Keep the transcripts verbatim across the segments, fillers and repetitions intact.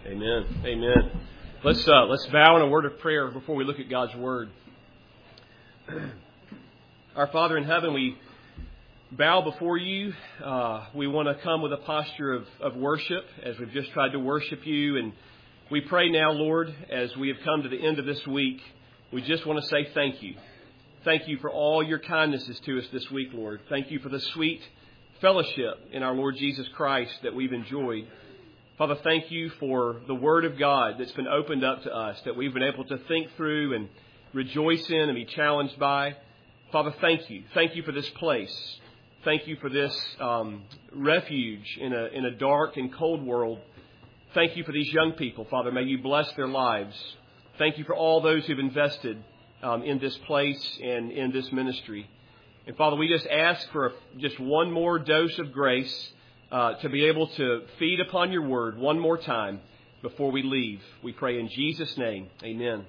Amen. Amen. Let's uh, let's bow in a word of prayer before we look at God's Word. Our Father in heaven, we bow before you. Uh, we want to come with a posture of, of worship as we've just tried to worship you. And we pray now, Lord, as we have come to the end of this week, we just want to say thank you. Thank you for all your kindnesses to us this week, Lord. Thank you for the sweet fellowship in our Lord Jesus Christ that we've enjoyed. Father, thank you for the Word of God that's been opened up to us, that we've been able to think through and rejoice in and be challenged by. Father, thank you. Thank you for this place. Thank you for this um, refuge in a, in a dark and cold world. Thank you for these young people, Father. May you bless their lives. Thank you for all those who've invested um, in this place and in this ministry. And Father, we just ask for just one more dose of grace Uh, to be able to feed upon your word one more time before we leave. We pray in Jesus' name. Amen.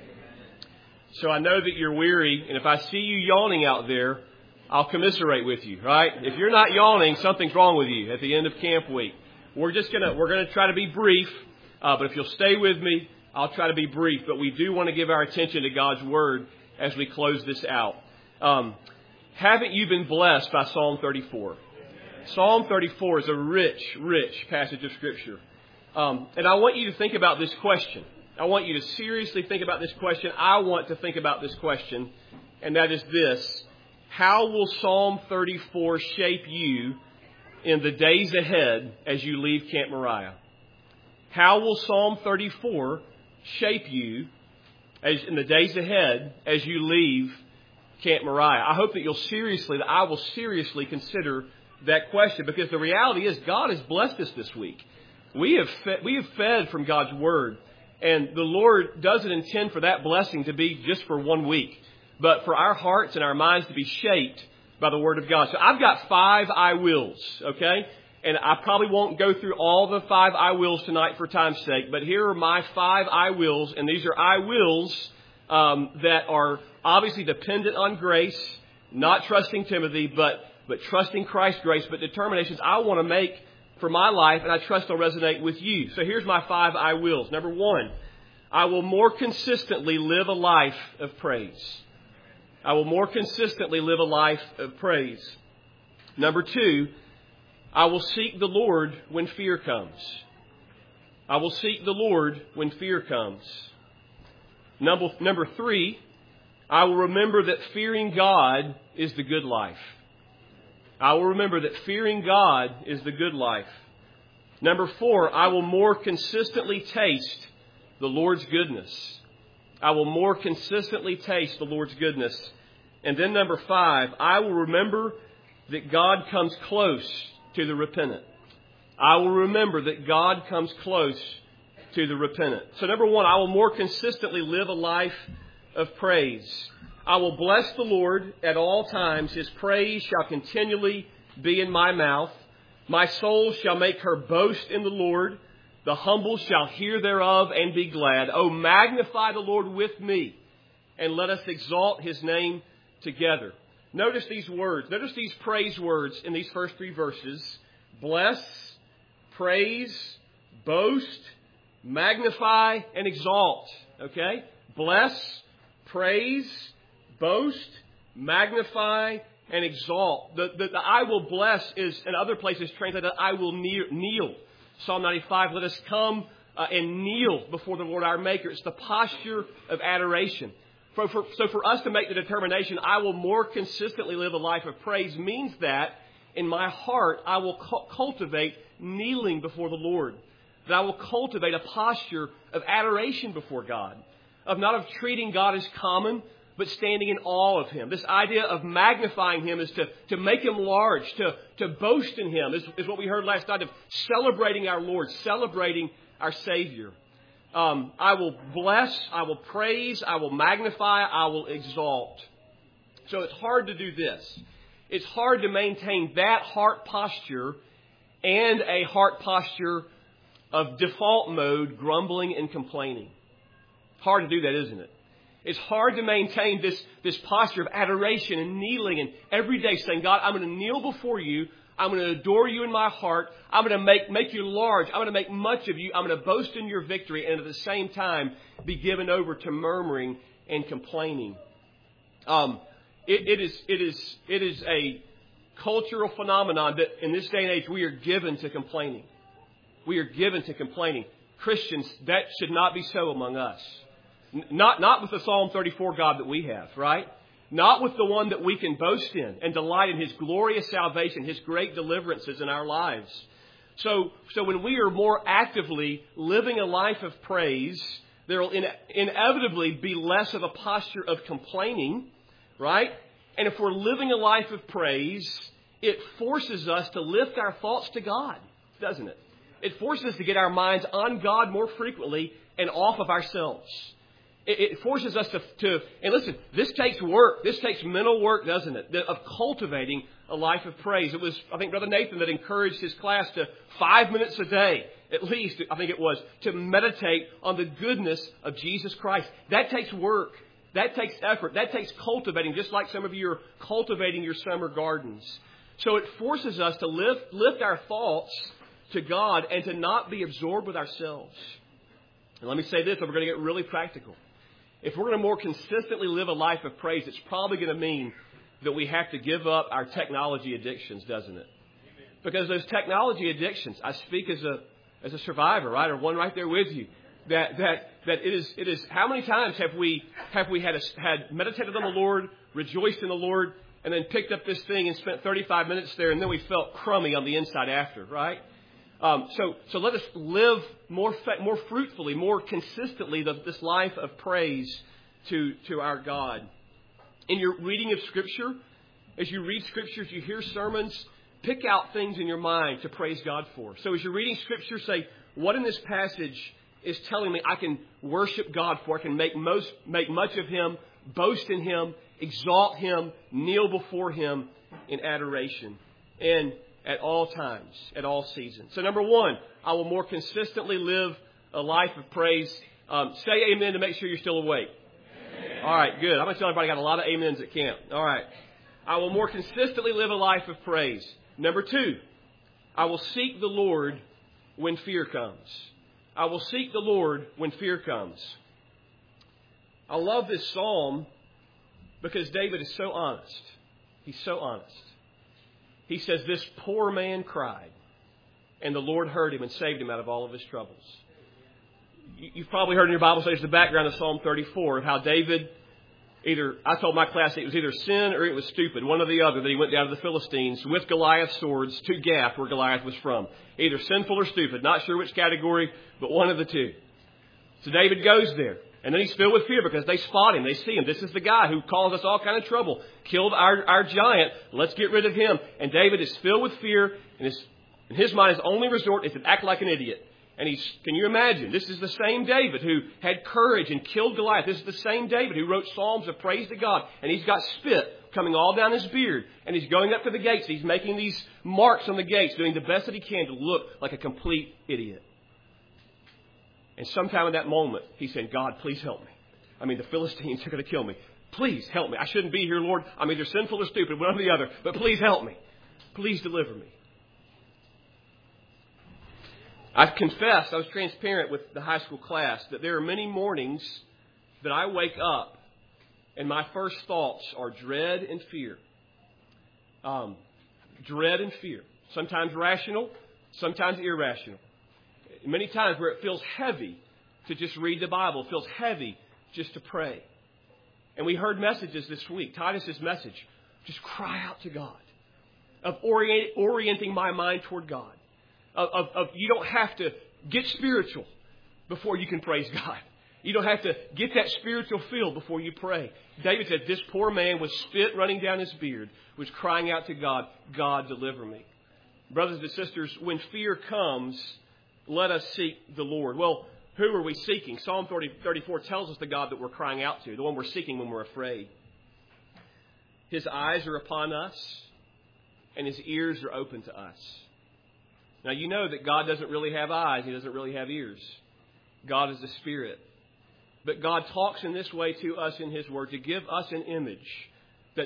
So I know that you're weary, and if I see you yawning out there, I'll commiserate with you, right? If you're not yawning, something's wrong with you at the end of camp week. We're just gonna we're gonna try to be brief, uh, but if you'll stay with me, I'll try to be brief. But we do want to give our attention to God's word as we close this out. Um, haven't you been blessed by Psalm thirty-four? Psalm thirty-four is a rich, rich passage of Scripture. Um, and I want you to think about this question. I want you to seriously think about this question. I want to think about this question, and that is this. How will Psalm thirty-four shape you in the days ahead as you leave Camp Moriah? How will Psalm thirty-four shape you as in the days ahead as you leave Camp Moriah? I hope that you'll seriously, that I will seriously consider that question, because the reality is God has blessed us this week. We have fed, we have fed from God's Word, and the Lord doesn't intend for that blessing to be just for one week, but for our hearts and our minds to be shaped by the Word of God. So I've got five I wills, okay? And I probably won't go through all the five I wills tonight for time's sake, but here are my five I wills, and these are I wills um, that are obviously dependent on grace, not trusting Timothy, but but trusting Christ's grace, but determinations I want to make for my life, and I trust they'll resonate with you. So here's my five I wills. Number one, I will more consistently live a life of praise. I will more consistently live a life of praise. Number two, I will seek the Lord when fear comes. I will seek the Lord when fear comes. Number, number three, I will remember that fearing God is the good life. I will remember that fearing God is the good life. Number four, I will more consistently taste the Lord's goodness. I will more consistently taste the Lord's goodness. And then number five, I will remember that God comes close to the repentant. I will remember that God comes close to the repentant. So number one, I will more consistently live a life of praise. I will bless the Lord at all times. His praise shall continually be in my mouth. My soul shall make her boast in the Lord. The humble shall hear thereof and be glad. Oh, magnify the Lord with me, and let us exalt his name together. Notice these words. Notice these praise words in these first three verses. Bless, praise, boast, magnify, and exalt. Okay? Bless, praise, boast, magnify, and exalt. The, the, the I will bless is in other places translated I will kneel. Psalm ninety-five, let us come uh, and kneel before the Lord our Maker. It's the posture of adoration. For, for, so for us to make the determination, I will more consistently live a life of praise, means that in my heart I will cu- cultivate kneeling before the Lord. That I will cultivate a posture of adoration before God. Of not of treating God as common, but standing in awe of him. This idea of magnifying him is to, to make him large, to, to boast in him, is, is what we heard last night, of celebrating our Lord, celebrating our Savior. Um, I will bless, I will praise, I will magnify, I will exalt. So it's hard to do this. It's hard to maintain that heart posture and a heart posture of default mode, grumbling and complaining. Hard to do that, isn't it? It's hard to maintain this, this posture of adoration and kneeling and every day saying, God, I'm going to kneel before you. I'm going to adore you in my heart. I'm going to make, make you large. I'm going to make much of you. I'm going to boast in your victory and at the same time be given over to murmuring and complaining. Um, it, it is, it is, it is a cultural phenomenon that in this day and age we are given to complaining. We are given to complaining. Christians, that should not be so among us. Not, not with the Psalm thirty-four God that we have, right? Not with the one that we can boast in and delight in His glorious salvation, His great deliverances in our lives. So, so when we are more actively living a life of praise, there will in, inevitably be less of a posture of complaining, right? And if we're living a life of praise, it forces us to lift our thoughts to God, doesn't it? It forces us to get our minds on God more frequently and off of ourselves. It forces us to, to, and listen, this takes work. This takes mental work, doesn't it? Of cultivating a life of praise. It was, I think, Brother Nathan that encouraged his class to five minutes a day, at least, I think it was, to meditate on the goodness of Jesus Christ. That takes work. That takes effort. That takes cultivating, just like some of you are cultivating your summer gardens. So it forces us to lift, lift our thoughts to God and to not be absorbed with ourselves. And let me say this, and we're going to get really practical. If we're going to more consistently live a life of praise, it's probably going to mean that we have to give up our technology addictions, doesn't it? Because those technology addictions, I speak as a as a survivor, right, or one right there with you. That that that it is it is. How many times have we have we had a, had meditated on the Lord, rejoiced in the Lord, and then picked up this thing and spent thirty-five minutes there, and then we felt crummy on the inside after, right? Um, so, so let us live more, more fruitfully, more consistently the, this life of praise to, to our God. In your reading of Scripture, as you read Scriptures, you hear sermons, pick out things in your mind to praise God for. So as you're reading Scripture, say, what in this passage is telling me I can worship God for? I can make most, make much of Him, boast in Him, exalt Him, kneel before Him in adoration. And at all times, at all seasons. So number one, I will more consistently live a life of praise. Um, say amen to make sure you're still awake. Amen. All right, good. I'm going to tell everybody I got a lot of amens at camp. All right. I will more consistently live a life of praise. Number two, I will seek the Lord when fear comes. I will seek the Lord when fear comes. I love this psalm because David is so honest. He's so honest. He says, this poor man cried, and the Lord heard him and saved him out of all of his troubles. You've probably heard in your Bible studies the background of Psalm thirty-four of how David, either, I told my class it was either sin or it was stupid, one or the other, that he went down to the Philistines with Goliath's swords to Gath, where Goliath was from. Either sinful or stupid, not sure which category, but one of the two. So David goes there. And then he's filled with fear because they spot him. They see him. This is the guy who caused us all kind of trouble. Killed our, our giant. Let's get rid of him. And David is filled with fear. And his, in his mind, his only resort is to act like an idiot. And he's, can you imagine? This is the same David who had courage and killed Goliath. This is the same David who wrote psalms of praise to God. And he's got spit coming all down his beard. And he's going up to the gates. He's making these marks on the gates, doing the best that he can to look like a complete idiot. And sometime in that moment, he's saying, God, please help me. I mean, the Philistines are going to kill me. Please help me. I shouldn't be here, Lord. I'm either sinful or stupid, one or the other. But please help me. Please deliver me. I've confessed, I was transparent with the high school class, that there are many mornings that I wake up and my first thoughts are dread and fear. Um, dread and fear. Sometimes rational, sometimes irrational. Many times where it feels heavy to just read the Bible. It feels heavy just to pray. And we heard messages this week. Titus's message. Just cry out to God. Of orient, orienting my mind toward God. Of, of, of you don't have to get spiritual before you can praise God. You don't have to get that spiritual feel before you pray. David said, this poor man with spit running down his beard was crying out to God, God, deliver me. Brothers and sisters, when fear comes, let us seek the Lord. Well, who are we seeking? Psalm thirty, thirty-four tells us the God that we're crying out to, the one we're seeking when we're afraid. His eyes are upon us, and His ears are open to us. Now, you know that God doesn't really have eyes. He doesn't really have ears. God is a spirit. But God talks in this way to us in His Word to give us an image that's,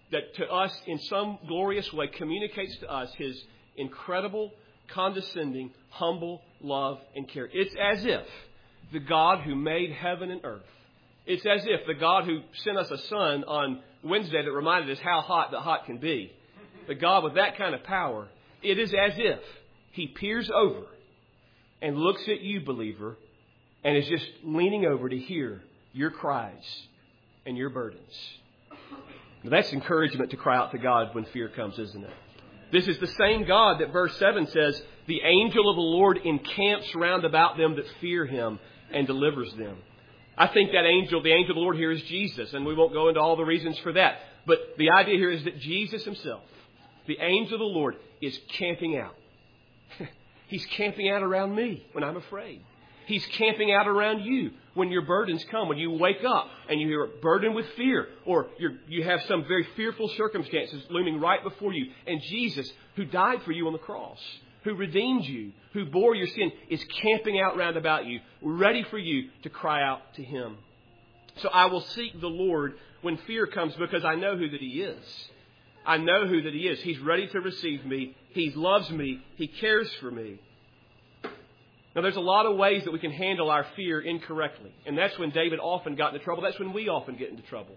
that to us in some glorious way communicates to us His incredible, condescending, humble love and care. It's as if the God who made heaven and earth, it's as if the God who sent us a sun on Wednesday that reminded us how hot the hot can be, the God with that kind of power, it is as if He peers over and looks at you, believer, and is just leaning over to hear your cries and your burdens. Now, that's encouragement to cry out to God when fear comes, isn't it? This is the same God that verse seven says, the angel of the Lord encamps round about them that fear Him and delivers them. I think that angel, the angel of the Lord here is Jesus, and we won't go into all the reasons for that. But the idea here is that Jesus Himself, the angel of the Lord, is camping out. He's camping out around me when I'm afraid. He's camping out around you when your burdens come, when you wake up and you're burdened with fear, or you're, you have some very fearful circumstances looming right before you. And Jesus, who died for you on the cross, who redeemed you, who bore your sin, is camping out round about you, ready for you to cry out to Him. So I will seek the Lord when fear comes, because I know who that He is. I know who that He is. He's ready to receive me. He loves me. He cares for me. Now, there's a lot of ways that we can handle our fear incorrectly. And that's when David often got into trouble. That's when we often get into trouble.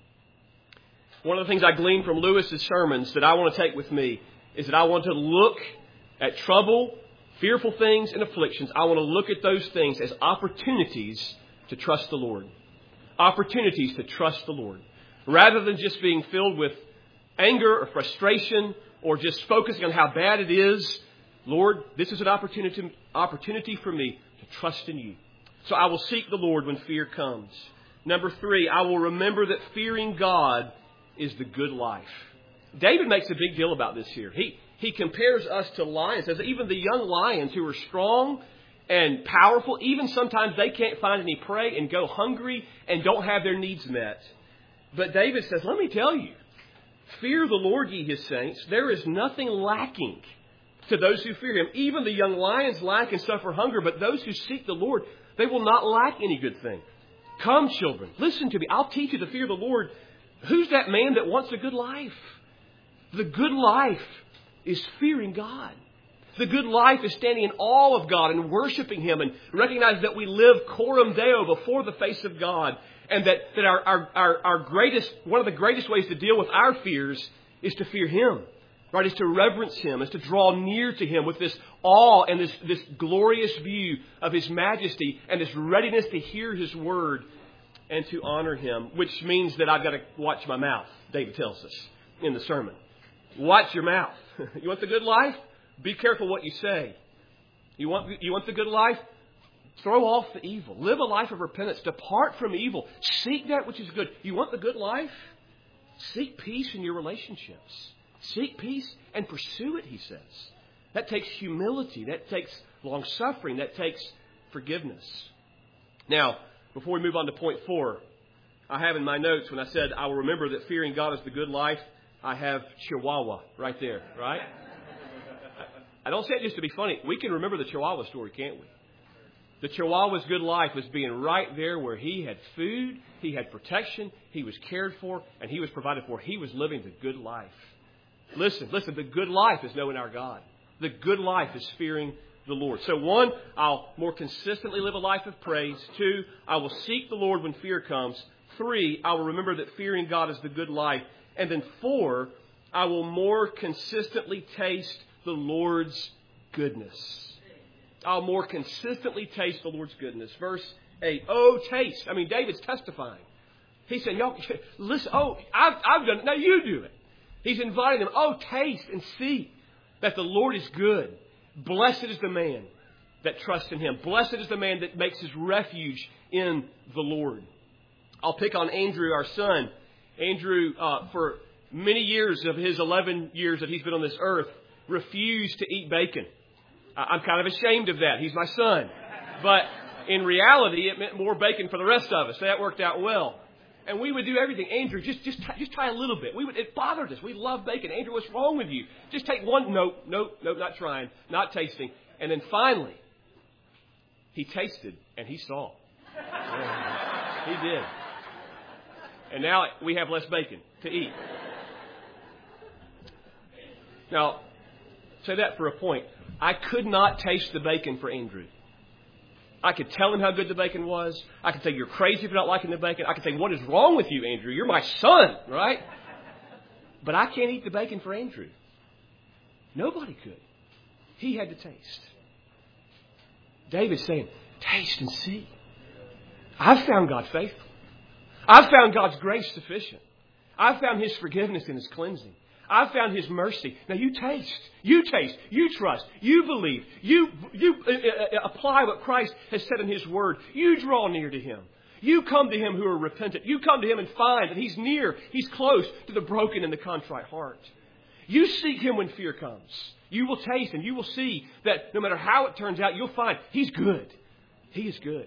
One of the things I gleaned from Lewis's sermons that I want to take with me is that I want to look at trouble, fearful things, and afflictions. I want to look at those things as opportunities to trust the Lord. Opportunities to trust the Lord. Rather than just being filled with anger or frustration or just focusing on how bad it is, Lord, this is an opportunity, opportunity for me to trust in You. So I will seek the Lord when fear comes. Number three, I will remember that fearing God is the good life. David makes a big deal about this here. He he compares us to lions. Says even the young lions who are strong and powerful, even sometimes they can't find any prey and go hungry and don't have their needs met. But David says, let me tell you, fear the Lord, ye His saints. There is nothing lacking to those who fear Him. Even the young lions lack and suffer hunger, but those who seek the Lord, they will not lack any good thing. Come, children, listen to me. I'll teach you to fear the Lord. Who's that man that wants a good life? The good life is fearing God. The good life is standing in awe of God and worshiping Him and recognize that we live coram Deo before the face of God, and that, that our, our, our, our greatest, one of the greatest ways to deal with our fears is to fear Him. Right, is to reverence Him, is to draw near to Him with this awe and this, this glorious view of His majesty and this readiness to hear His word and to honor Him, which means that I've got to watch my mouth, David tells us in the sermon. Watch your mouth. You want the good life? Be careful what you say. You want, you want the good life? Throw off the evil. Live a life of repentance. Depart from evil. Seek that which is good. You want the good life? Seek peace in your relationships. Seek peace and pursue it, he says. That takes humility. That takes long-suffering. That takes forgiveness. Now, before we move on to point four, I have in my notes when I said I will remember that fearing God is the good life, I have Chihuahua right there, right? I don't say it just to be funny. We can remember the Chihuahua story, can't we? The Chihuahua's good life was being right there where he had food, he had protection, he was cared for, and he was provided for. He was living the good life. Listen, listen, the good life is knowing our God. The good life is fearing the Lord. So one, I'll more consistently live a life of praise. Two, I will seek the Lord when fear comes. Three, I will remember that fearing God is the good life. And then four, I will more consistently taste the Lord's goodness. I'll more consistently taste the Lord's goodness. Verse eight, oh, taste. I mean, David's testifying. He's saying, y'all, listen, oh, I've, I've done it. Now you do it. He's inviting them, oh, taste and see that the Lord is good. Blessed is the man that trusts in Him. Blessed is the man that makes his refuge in the Lord. I'll pick on Andrew, our son. Andrew, uh, for many years of his eleven years that he's been on this earth, refused to eat bacon. I'm kind of ashamed of that. He's my son. But in reality, it meant more bacon for the rest of us. So that worked out well. And we would do everything. Andrew, just just just try a little bit. We would. It bothered us. We love bacon. Andrew, what's wrong with you? Just take one. Nope, nope, nope, not trying, not tasting. And then finally, he tasted and he saw. Yeah, he did. And now we have less bacon to eat. Now, say that for a point. I could not taste the bacon for Andrew. I could tell him how good the bacon was. I could say, you're crazy for not liking the bacon. I could say, what is wrong with you, Andrew? You're my son, right? But I can't eat the bacon for Andrew. Nobody could. He had to taste. David's saying, taste and see. I've found God faithful. I've found God's grace sufficient. I've found His forgiveness and His cleansing. I've found His mercy. Now you taste. You taste. You trust. You believe. You, you uh, apply what Christ has said in His Word. You draw near to Him. You come to Him who are repentant. You come to Him and find that He's near. He's close to the broken and the contrite heart. You seek Him when fear comes. You will taste and you will see that no matter how it turns out, you'll find He's good. He is good.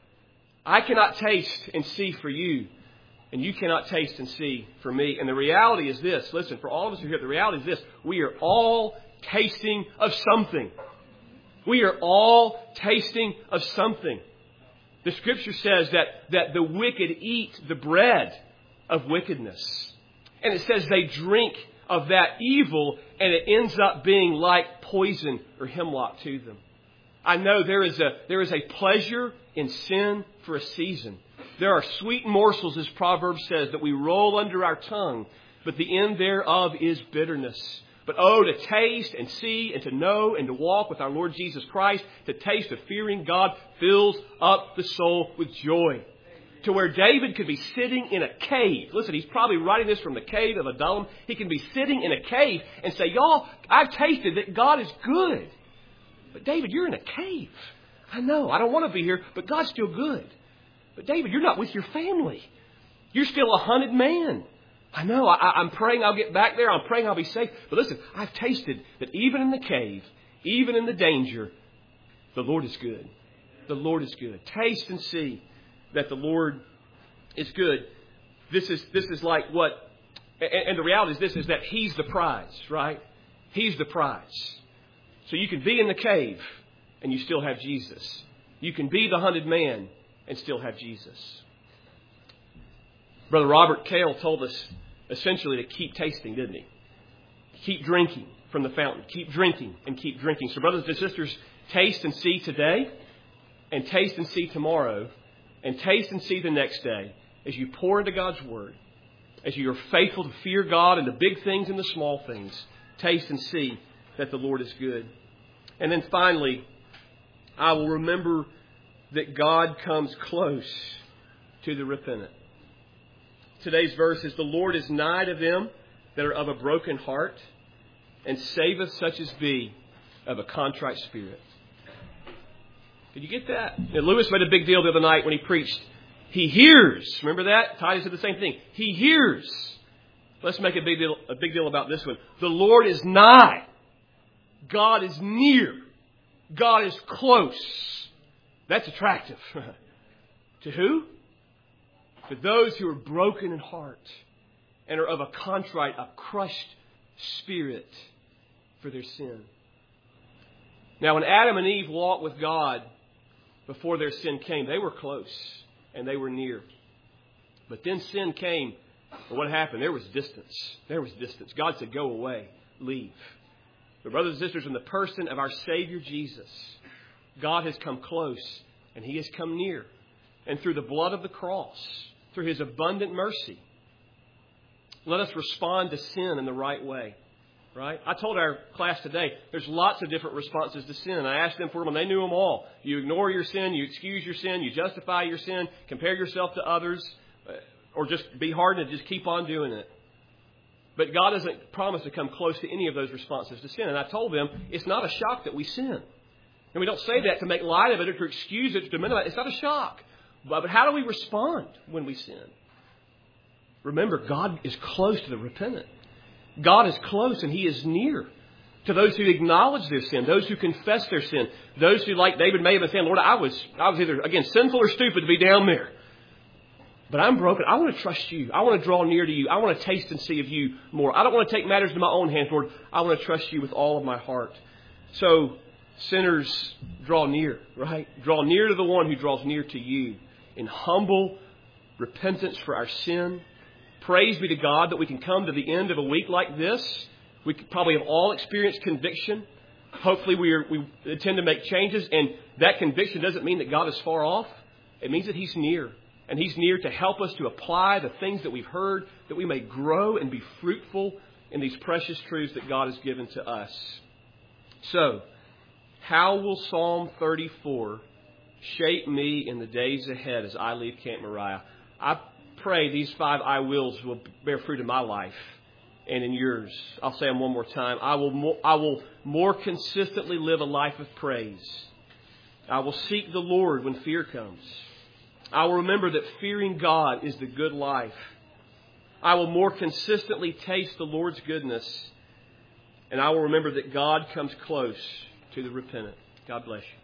I cannot taste and see for you, and you cannot taste and see for me. And the reality is this. Listen, for all of us who are here, the reality is this. We are all tasting of something. We are all tasting of something. The Scripture says that, that the wicked eat the bread of wickedness. And it says they drink of that evil, and it ends up being like poison or hemlock to them. I know there is a there is a pleasure in sin for a season. There are sweet morsels, as Proverbs says, that we roll under our tongue, but the end thereof is bitterness. But oh, to taste and see and to know and to walk with our Lord Jesus Christ, to taste of fearing God fills up the soul with joy. To where David could be sitting in a cave. Listen, he's probably writing this from the cave of Adullam. He can be sitting in a cave and say, y'all, I've tasted that God is good. But David, you're in a cave. I know, I don't want to be here, but God's still good. But David, you're not with your family. You're still a hunted man. I know, I, I'm praying I'll get back there. I'm praying I'll be safe. But listen, I've tasted that even in the cave, even in the danger, the Lord is good. The Lord is good. Taste and see that the Lord is good. This is this is like what, and, and the reality is this, is that He's the prize, right? He's the prize. So you can be in the cave and you still have Jesus. You can be the hunted man and still have Jesus. Brother Robert Cale told us essentially to keep tasting, didn't he? Keep drinking from the fountain. Keep drinking and keep drinking. So brothers and sisters, taste and see today, and taste and see tomorrow, and taste and see the next day as you pour into God's Word, as you are faithful to fear God in the big things and the small things. Taste and see that the Lord is good. And then finally, I will remember that God comes close to the repentant. Today's verse is, the Lord is nigh to them that are of a broken heart, and saveth such as be of a contrite spirit. Did you get that? Now, Lewis made a big deal the other night when he preached. He hears. Remember that? Titus said the same thing. He hears. Let's make a big deal, a big deal about this one. The Lord is nigh. God is near. God is close. That's attractive. To who? To those who are broken in heart and are of a contrite, a crushed spirit for their sin. Now, when Adam and Eve walked with God before their sin came, they were close and they were near. But then sin came. And what happened? There was distance. There was distance. God said, go away. Leave. But brothers and sisters, in the person of our Savior Jesus, God has come close and He has come near. And through the blood of the cross, through His abundant mercy, let us respond to sin in the right way. Right? I told our class today, there's lots of different responses to sin. I asked them for them and they knew them all. You ignore your sin, you excuse your sin, you justify your sin, compare yourself to others, or just be hardened and just keep on doing it. But God doesn't promise to come close to any of those responses to sin. And I told them, it's not a shock that we sin. And we don't say that to make light of it or to excuse it or to minimize it. It's not a shock. But how do we respond when we sin? Remember, God is close to the repentant. God is close and He is near to those who acknowledge their sin, those who confess their sin, those who, like David may have been saying, Lord, I was, I was either, again, sinful or stupid to be down there. But I'm broken. I want to trust You. I want to draw near to You. I want to taste and see of You more. I don't want to take matters into my own hands, Lord. I want to trust You with all of my heart. So sinners, draw near, right? Draw near to the one who draws near to you in humble repentance for our sin. Praise be to God that we can come to the end of a week like this We probably have all experienced conviction. Hopefully we, are, we intend to make changes. And that conviction doesn't mean that God is far off. It means that He's near. And He's near to help us to apply the things that we've heard, that we may grow and be fruitful in these precious truths that God has given to us. So, how will Psalm thirty-four shape me in the days ahead as I leave Camp Moriah? I pray these five I wills will bear fruit in my life and in yours. I'll say them one more time. I will more, I will more consistently live a life of praise. I will seek the Lord when fear comes. I will remember that fearing God is the good life. I will more consistently taste the Lord's goodness. And I will remember that God comes close to the repentant. God bless you.